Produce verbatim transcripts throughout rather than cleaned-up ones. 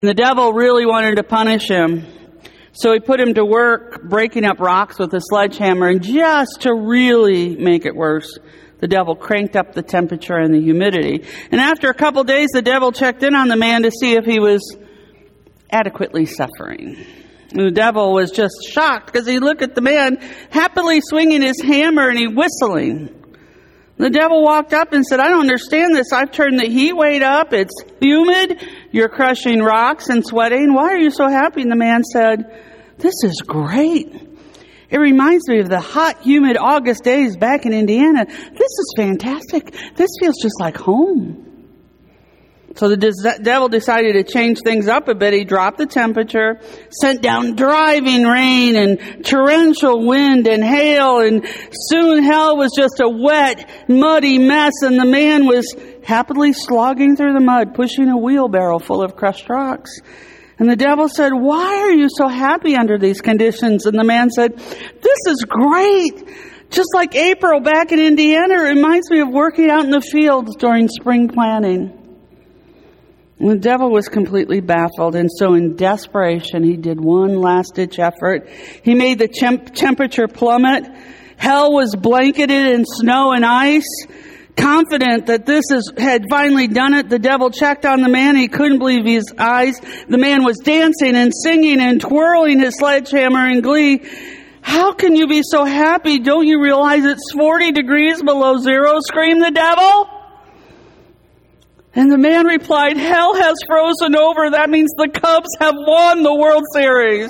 The devil really wanted to punish him, so he put him to work breaking up rocks with a sledgehammer, and just to really make it worse, the devil cranked up the temperature and the humidity. And after a couple days, the devil checked in on the man to see if he was adequately suffering. And the devil was just shocked because he looked at the man happily swinging his hammer and he whistling. The devil walked up and said, "I don't understand this. I've turned the heat weight up. It's humid. You're crushing rocks and sweating. Why are you so happy?" And the man said, "This is great. It reminds me of the hot, humid August days back in Indiana. This is fantastic. This feels just like home." So the de- devil decided to change things up a bit. He dropped the temperature, sent down driving rain and torrential wind and hail, and soon hell was just a wet, muddy mess, and the man was happily slogging through the mud, pushing a wheelbarrow full of crushed rocks. And the devil said, "Why are you so happy under these conditions?" And the man said, "This is great. Just like April back in Indiana, it reminds me of working out in the fields during spring planting." And the devil was completely baffled, and so in desperation, he did one last-ditch effort. He made the temp- temperature plummet. Hell was blanketed in snow and ice. Confident that this is, had finally done it, the devil checked on the man. He couldn't believe his eyes. The man was dancing and singing and twirling his sledgehammer in glee. "How can you be so happy? Don't you realize it's forty degrees below zero?" screamed the devil. And the man replied, "Hell has frozen over. That means the Cubs have won the World Series."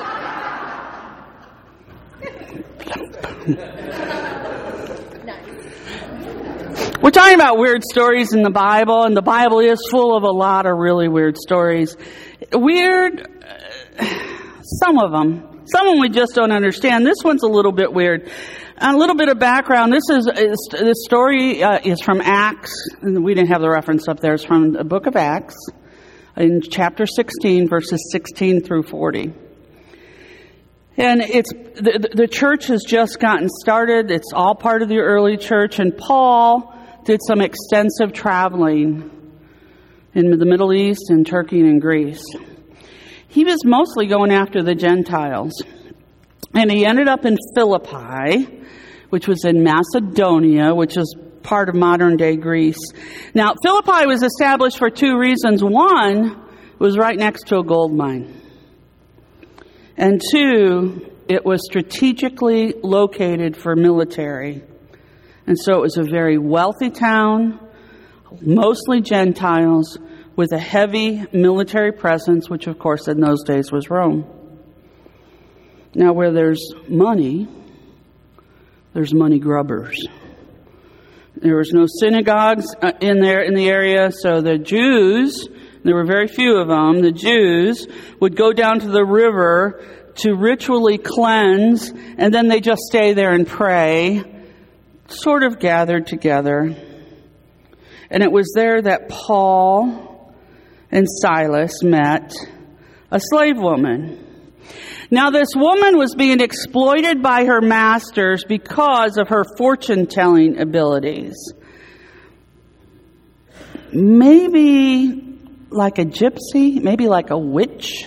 We're talking about weird stories in the Bible, and the Bible is full of a lot of really weird stories. Weird, some of them. Some of them we just don't understand. This one's a little bit weird. A little bit of background. This is, is this story uh, is from Acts. We didn't have the reference up there. It's from the book of Acts in chapter sixteen, verses sixteen through forty. And it's the, the church has just gotten started. It's all part of the early church. And Paul did some extensive traveling in the Middle East and Turkey and Greece. He was mostly going after the Gentiles. And he ended up in Philippi, which was in Macedonia, which is part of modern-day Greece. Now, Philippi was established for two reasons. One, it was right next to a gold mine. And two, it was strategically located for military. And so it was a very wealthy town, mostly Gentiles, with a heavy military presence, which of course in those days was Rome. Now where there's money, there's money grubbers. There was no synagogues in there in the area, so the Jews, there were very few of them, the Jews would go down to the river to ritually cleanse, and then they just stay there and pray, sort of gathered together. And it was there that Paul and Silas met a slave woman. Now, this woman was being exploited by her masters because of her fortune-telling abilities. Maybe like a gypsy, maybe like a witch.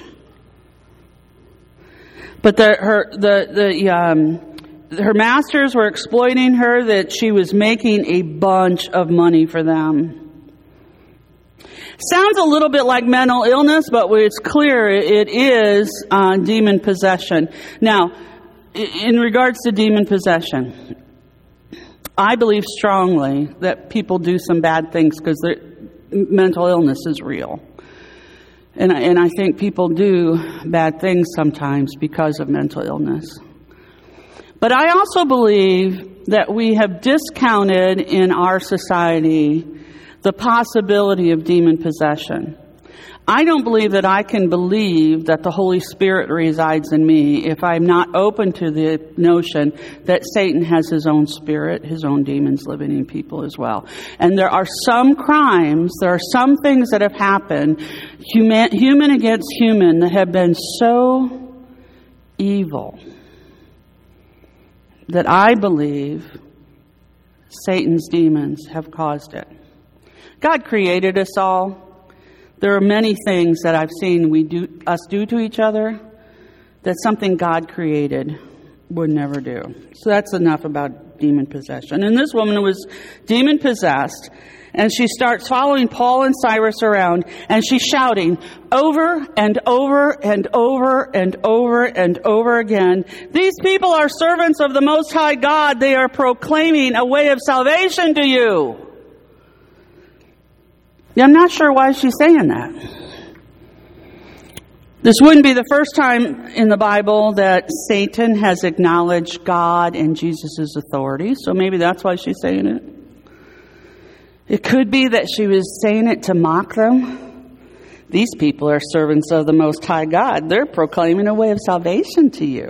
But the, her, the, the, um, her masters were exploiting her, that she was making a bunch of money for them. Sounds a little bit like mental illness, but it's clear it is uh, demon possession. Now, in regards to demon possession, I believe strongly that people do some bad things because their mental illness is real. And I, and I think people do bad things sometimes because of mental illness. But I also believe that we have discounted in our society the possibility of demon possession. I don't believe that I can believe that the Holy Spirit resides in me if I'm not open to the notion that Satan has his own spirit, his own demons living in people as well. And there are some crimes, there are some things that have happened, human, human against human, that have been so evil that I believe Satan's demons have caused it. God created us all. There are many things that I've seen we do us do to each other that something God created would never do. So that's enough about demon possession. And this woman was demon possessed, and she starts following Paul and Silas around, and she's shouting over and over and over and over and over again, "These people are servants of the Most High God. They are proclaiming a way of salvation to you." Yeah, I'm not sure why she's saying that. This wouldn't be the first time in the Bible that Satan has acknowledged God and Jesus' authority, so maybe that's why she's saying it. It could be that she was saying it to mock them. These people are servants of the Most High God. They're proclaiming a way of salvation to you.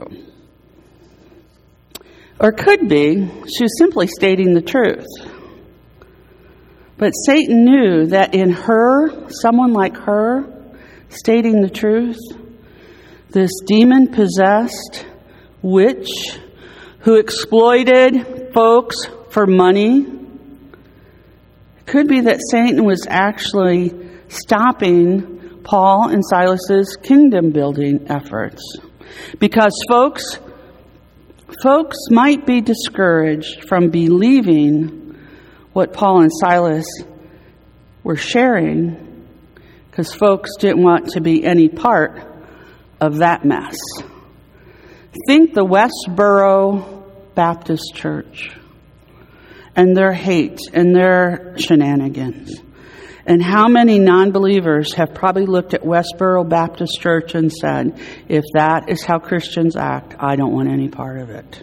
Or it could be she was simply stating the truth. But Satan knew that in her, someone like her, stating the truth, this demon-possessed witch who exploited folks for money, it could be that Satan was actually stopping Paul and Silas's kingdom-building efforts. Because folks, folks might be discouraged from believing what Paul and Silas were sharing, because folks didn't want to be any part of that mess. Think the Westboro Baptist Church and their hate and their shenanigans. And how many non-believers have probably looked at Westboro Baptist Church and said, if that is how Christians act, I don't want any part of it.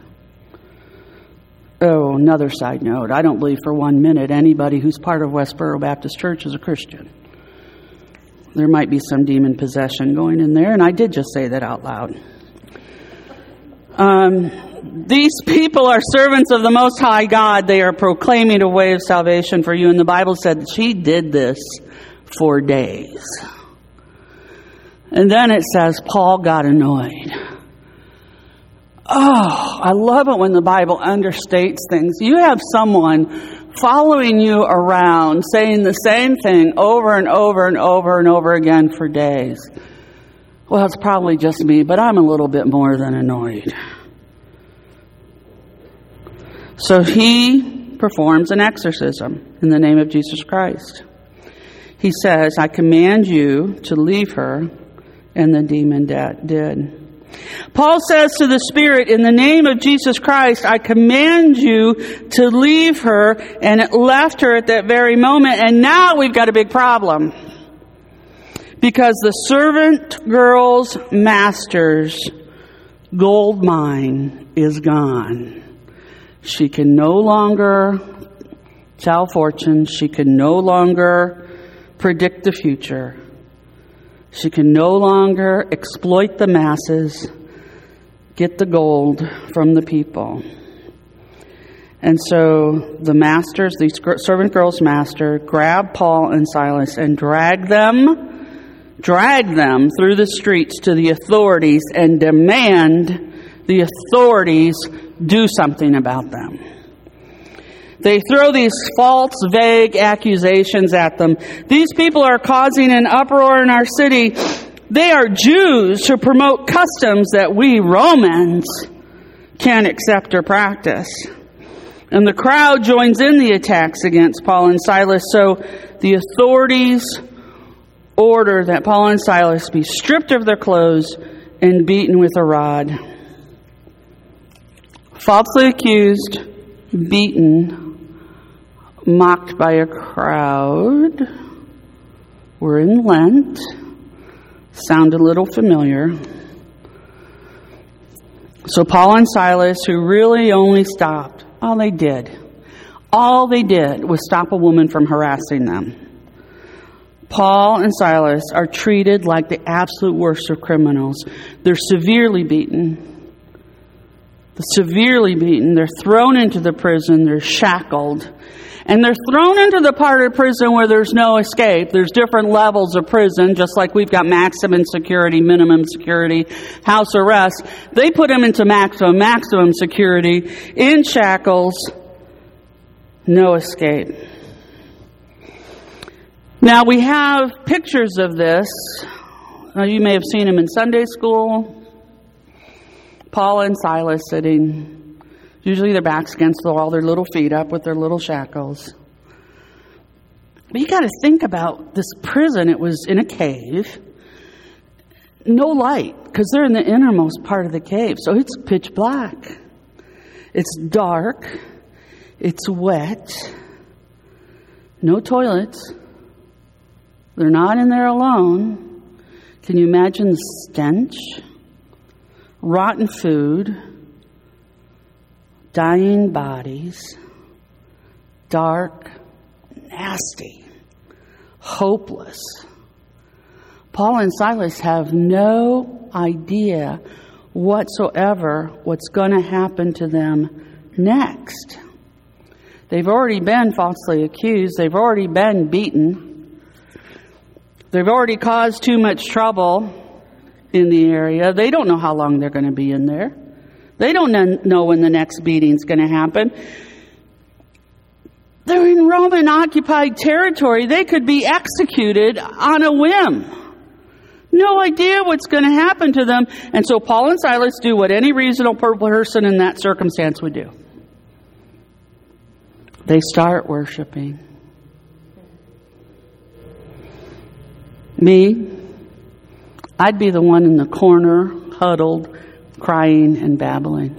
Oh, another side note. I don't believe for one minute anybody who's part of Westboro Baptist Church is a Christian. There might be some demon possession going in there, and I did just say that out loud. Um, these people are servants of the Most High God. They are proclaiming a way of salvation for you. And the Bible said that she did this for days. And then it says Paul got annoyed. Oh, I love it when the Bible understates things. You have someone following you around, saying the same thing over and over and over and over again for days. Well, it's probably just me, but I'm a little bit more than annoyed. So he performs an exorcism in the name of Jesus Christ. He says, I command you to leave her, and the demon did. Paul says to the spirit, in the name of Jesus Christ, I command you to leave her, and it left her at that very moment. And now we've got a big problem. Because the servant girl's master's gold mine is gone. She can no longer tell fortunes. She can no longer predict the future. She can no longer exploit the masses, get the gold from the people. And so the masters, the servant girl's master, grabbed Paul and Silas and dragged them, dragged them through the streets to the authorities and demand the authorities do something about them. They throw these false, vague accusations at them. These people are causing an uproar in our city. They are Jews who promote customs that we Romans can't accept or practice. And the crowd joins in the attacks against Paul and Silas. So the authorities order that Paul and Silas be stripped of their clothes and beaten with a rod. Falsely accused, beaten, mocked by a crowd. We're in Lent. Sound a little familiar. So Paul and Silas, who really only stopped, all they did, all they did was stop a woman from harassing them. Paul and Silas are treated like the absolute worst of criminals. They're severely beaten. They're severely beaten. They're thrown into the prison. They're shackled. And they're thrown into the part of prison where there's no escape. There's different levels of prison, just like we've got maximum security, minimum security, house arrest. They put them into maximum, maximum security, in shackles, no escape. Now we have pictures of this. Uh, you may have seen them in Sunday school. Paul and Silas sitting, usually their backs against the wall, their little feet up with their little shackles. But you got to think about this prison. It was in a cave. No light, because they're in the innermost part of the cave. So it's pitch black. It's dark. It's wet. No toilets. They're not in there alone. Can you imagine the stench? Rotten food. Dying bodies. Dark. Nasty. Hopeless. Paul and Silas have no idea whatsoever what's going to happen to them next. They've already been falsely accused. They've already been beaten. They've already caused too much trouble in the area. They don't know how long they're going to be in there. They don't know when the next beating's going to happen. They're in Roman occupied territory. They could be executed on a whim. No idea what's going to happen to them. And so Paul and Silas do what any reasonable person in that circumstance would do. They start worshiping. Me, I'd be the one in the corner, huddled, crying and babbling.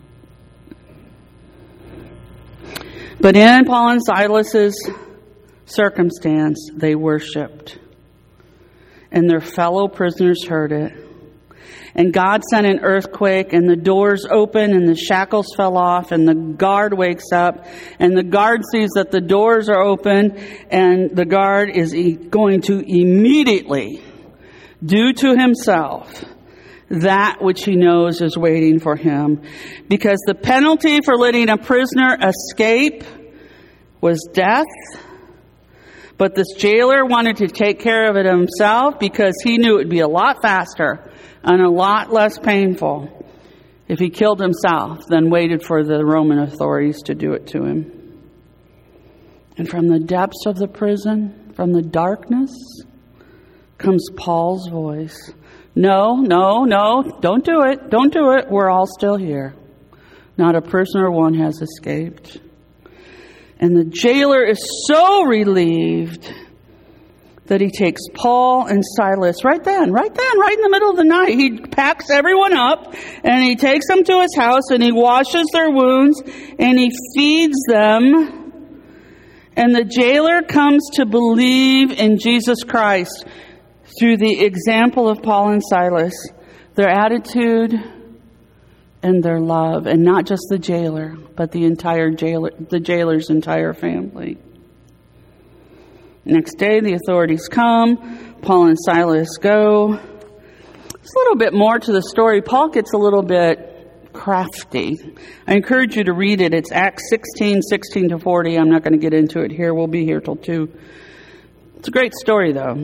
But in Paul and Silas's circumstance, they worshiped. And their fellow prisoners heard it. And God sent an earthquake, and the doors open, and the shackles fell off, and the guard wakes up, and the guard sees that the doors are open, and the guard is e- going to immediately do to himself that which he knows is waiting for him. Because the penalty for letting a prisoner escape was death. But this jailer wanted to take care of it himself because he knew it would be a lot faster and a lot less painful if he killed himself than waited for the Roman authorities to do it to him. And from the depths of the prison, from the darkness, comes Paul's voice. No, no, no, don't do it. Don't do it. We're all still here. Not a prisoner one has escaped. And the jailer is so relieved that he takes Paul and Silas right then, right then, right in the middle of the night. He packs everyone up and he takes them to his house and he washes their wounds and he feeds them. And the jailer comes to believe in Jesus Christ through the example of Paul and Silas, their attitude and their love, and not just the jailer, but the entire jailer, the jailer's entire family. Next day, the authorities come. Paul and Silas go. There's a little bit more to the story. Paul gets a little bit crafty. I encourage you to read it. It's Acts sixteen, sixteen to forty. I'm not going to get into it here. We'll be here till two. It's a great story, though.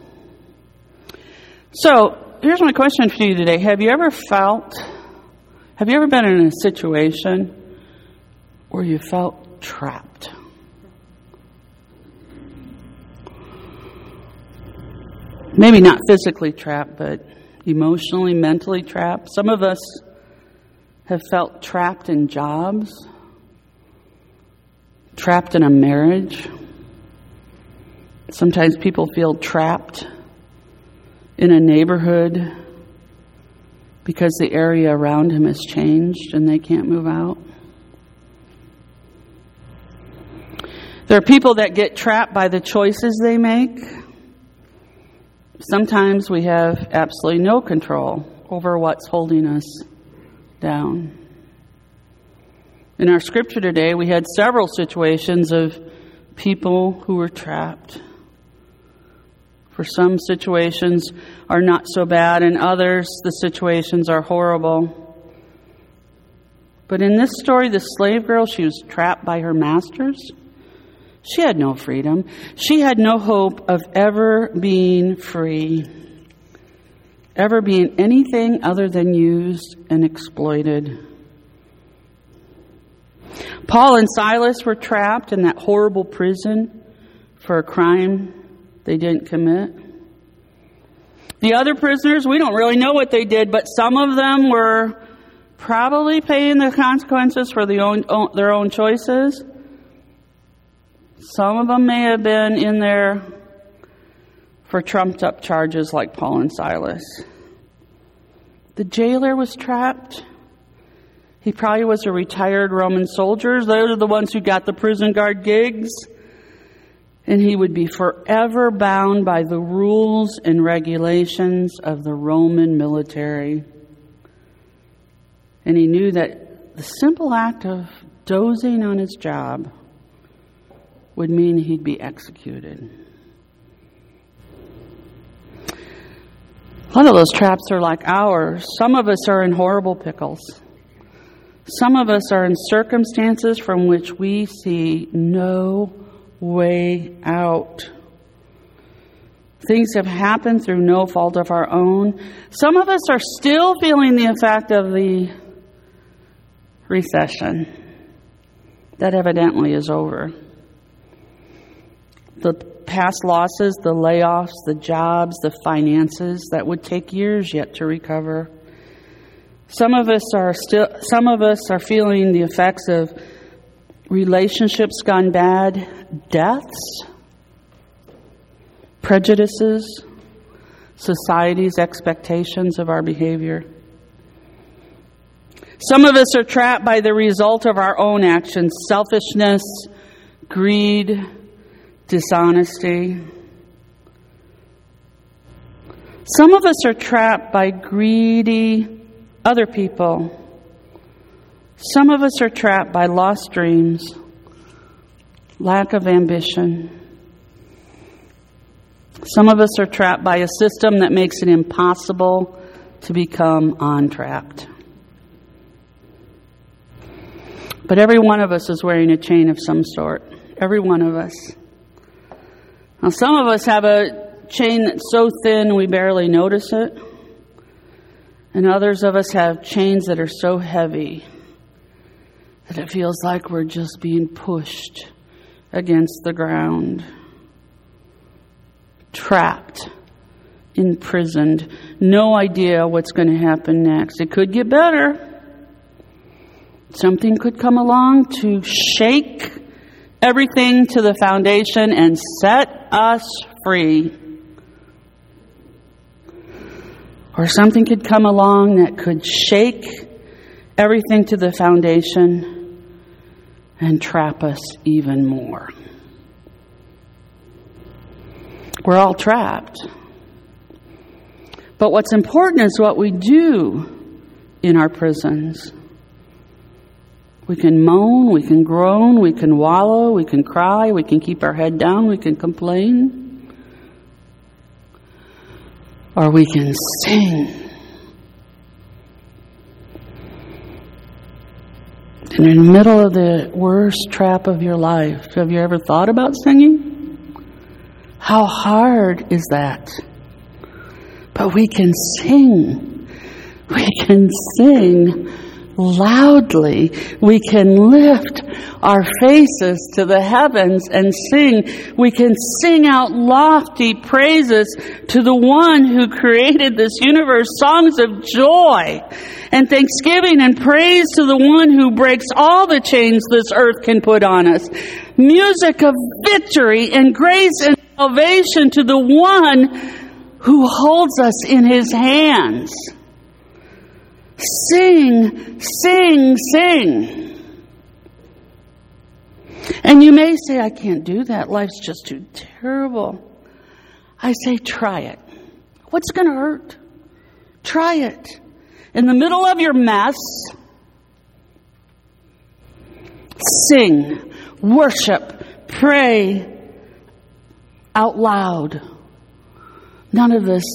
So, here's my question for you today. Have you ever felt... Have you ever been in a situation where you felt trapped? Maybe not physically trapped, but emotionally, mentally trapped. Some of us have felt trapped in jobs, trapped in a marriage. Sometimes people feel trapped in a neighborhood because the area around him has changed and they can't move out. There are people that get trapped by the choices they make. Sometimes we have absolutely no control over what's holding us down. In our scripture today, we had several situations of people who were trapped. For some situations are not so bad, and others, the situations are horrible. But in this story, the slave girl, she was trapped by her masters. She had no freedom. She had no hope of ever being free, ever being anything other than used and exploited. Paul and Silas were trapped in that horrible prison for a crime they didn't commit. The other prisoners, we don't really know what they did, but some of them were probably paying the consequences for the own, own, their own choices. Some of them may have been in there for trumped up charges like Paul and Silas. The jailer was trapped. He probably was a retired Roman soldier. Those are the ones who got the prison guard gigs. And he would be forever bound by the rules and regulations of the Roman military. And he knew that the simple act of dozing on his job would mean he'd be executed. A lot of those traps are like ours. Some of us are in horrible pickles. Some of us are in circumstances from which we see no way out. Things have happened through no fault of our own. Some of us are still feeling the effect of the recession that evidently is over. The past losses, the layoffs, the jobs, the finances that would take years yet to recover. Some of us are still some of us are feeling the effects of relationships gone bad, deaths, prejudices, society's expectations of our behavior. Some of us are trapped by the result of our own actions, selfishness, greed, dishonesty. Some of us are trapped by greedy other people. Some of us are trapped by lost dreams, lack of ambition. Some of us are trapped by a system that makes it impossible to become untrapped. But every one of us is wearing a chain of some sort. Every one of us. Now, some of us have a chain that's so thin we barely notice it. And others of us have chains that are so heavy that it feels like we're just being pushed against the ground. Trapped, imprisoned, no idea what's going to happen next. It could get better. Something could come along to shake everything to the foundation and set us free. Or something could come along that could shake everything to the foundation and trap us even more. We're all trapped. But what's important is what we do in our prisons. We can moan, we can groan, we can wallow, we can cry, we can keep our head down, we can complain. Or we can sing. And in the middle of the worst trap of your life, have you ever thought about singing? How hard is that? But we can sing. We can sing loudly. We can lift our faces to the heavens and sing. We can sing out lofty praises to the one who created this universe, songs of joy and thanksgiving and praise to the one who breaks all the chains this earth can put on us. Music of victory and grace and salvation to the one who holds us in his hands. Sing, sing, sing. And you may say, I can't do that. Life's just too terrible. I say, try it. What's going to hurt? Try it. In the middle of your mess, sing, worship, pray out loud. None of this.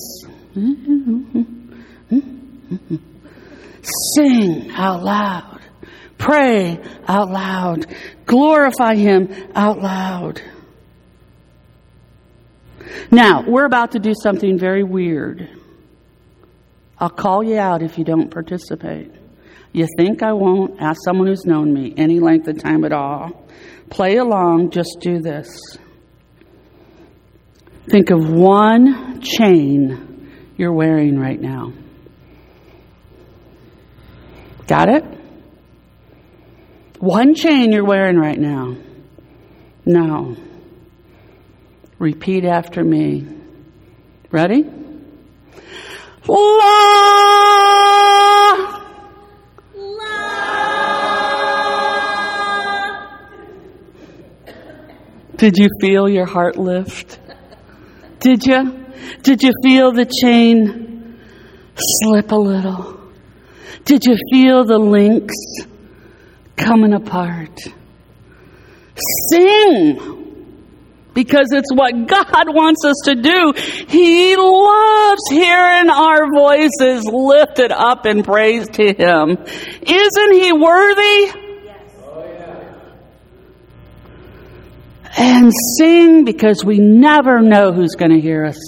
Sing out loud. Pray out loud. Glorify him out loud. Now, we're about to do something very weird. I'll call you out if you don't participate. You think I won't? Ask someone who's known me any length of time at all. Play along, just do this. Think of one chain you're wearing right now. Got it? One chain you're wearing right now. Now, repeat after me. Ready? La! La! Did you feel your heart lift? Did you? Did you feel the chain slip a little? Did you feel the links coming apart? Sing! Because it's what God wants us to do. He loves hearing our voices lifted up in praise to Him. Isn't He worthy? Yes. Oh, yeah. And sing, because we never know who's going to hear us.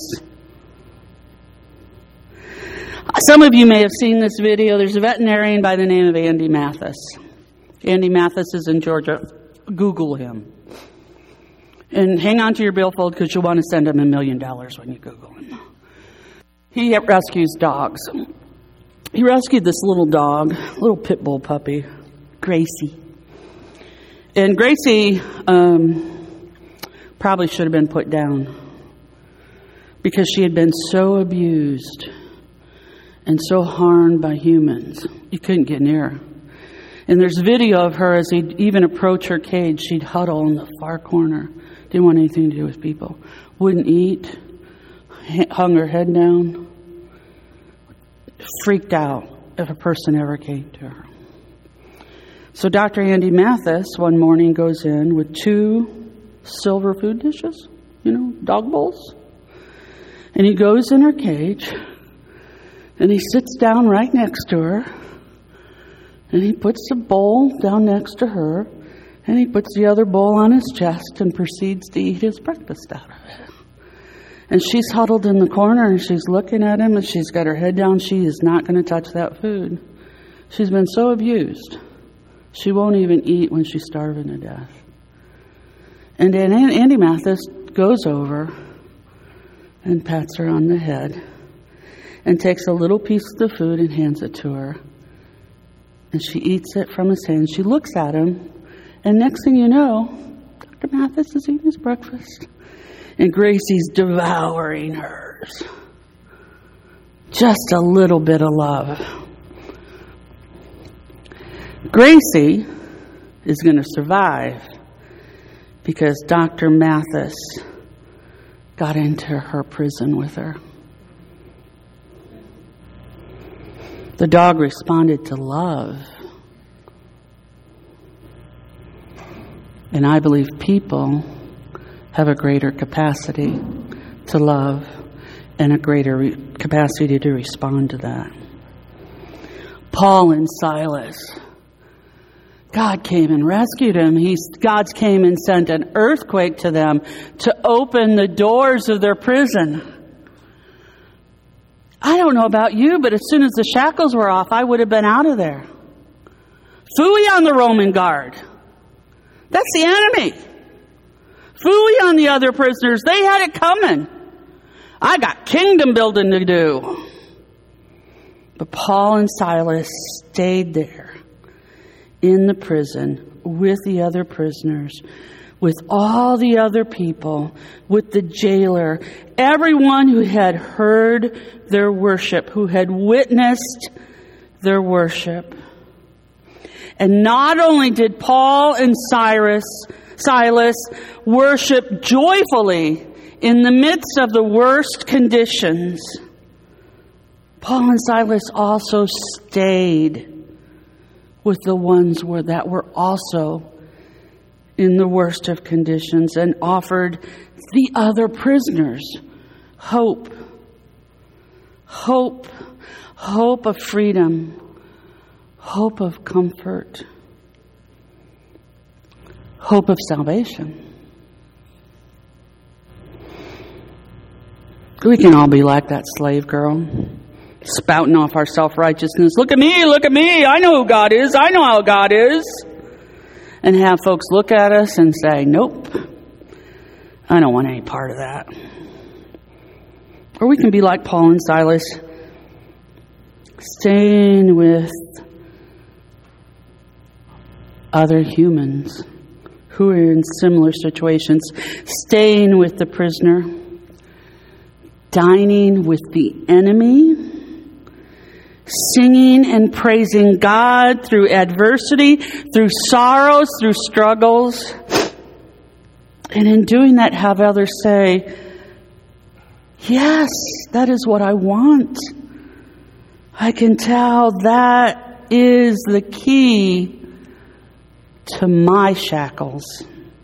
Some of you may have seen this video. There's a veterinarian by the name of Andy Mathis. Andy Mathis is in Georgia. Google him. And hang on to your billfold, because you'll want to send him a million dollars when you Google him. He rescues dogs. He rescued this little dog, little pit bull puppy, Gracie. And Gracie um, probably should have been put down because she had been so abused and so harmed by humans. You couldn't get near her. And there's video of her as he'd even approach her cage. She'd huddle in the far corner. Didn't want anything to do with people. Wouldn't eat. Hung her head down. Freaked out if a person ever came to her. So Doctor Andy Mathis one morning goes in with two silver food dishes. You know, dog bowls. And he goes in her cage. And he sits down right next to her. And he puts the bowl down next to her. And he puts the other bowl on his chest and proceeds to eat his breakfast out of it. And she's huddled in the corner and she's looking at him and she's got her head down. She is not going to touch that food. She's been so abused. She won't even eat when she's starving to death. And then Andy Mathis goes over and pats her on the head and takes a little piece of the food and hands it to her. And she eats it from his hand. She looks at him. And next thing you know, Doctor Mathis is eating his breakfast. And Gracie's devouring hers. Just a little bit of love. Gracie is going to survive because Doctor Mathis got into her prison with her. The dog responded to love. And I believe people have a greater capacity to love and a greater re- capacity to respond to that. Paul and Silas, God came and rescued them. He's, God came and sent an earthquake to them to open the doors of their prison. I don't know about you, but as soon as the shackles were off, I would have been out of there. Phooey on the Roman guard. That's the enemy. Phooey on the other prisoners. They had it coming. I got kingdom building to do. But Paul and Silas stayed there in the prison with the other prisoners, with all the other people, with the jailer, everyone who had heard their worship, who had witnessed their worship. And not only did Paul and Cyrus, Silas worship joyfully in the midst of the worst conditions, Paul and Silas also stayed with the ones where that were also in the worst of conditions and offered the other prisoners hope. Hope. Hope of freedom. Hope of comfort. Hope of salvation. We can all be like that slave girl, spouting off our self-righteousness. Look at me, look at me. I know who God is. I know how God is. And have folks look at us and say, nope, I don't want any part of that. Or we can be like Paul and Silas, staying with other humans who are in similar situations, staying with the prisoner, dining with the enemy, singing and praising God through adversity, through sorrows, through struggles. And in doing that, have others say, yes, that is what I want. I can tell that is the key to my shackles.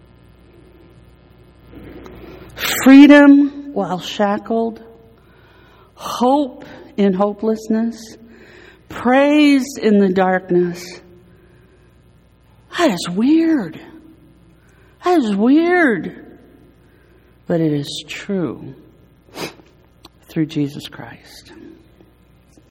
Freedom while shackled, hope in hopelessness, praise in the darkness. That is weird. That is weird. But it is true through Jesus Christ.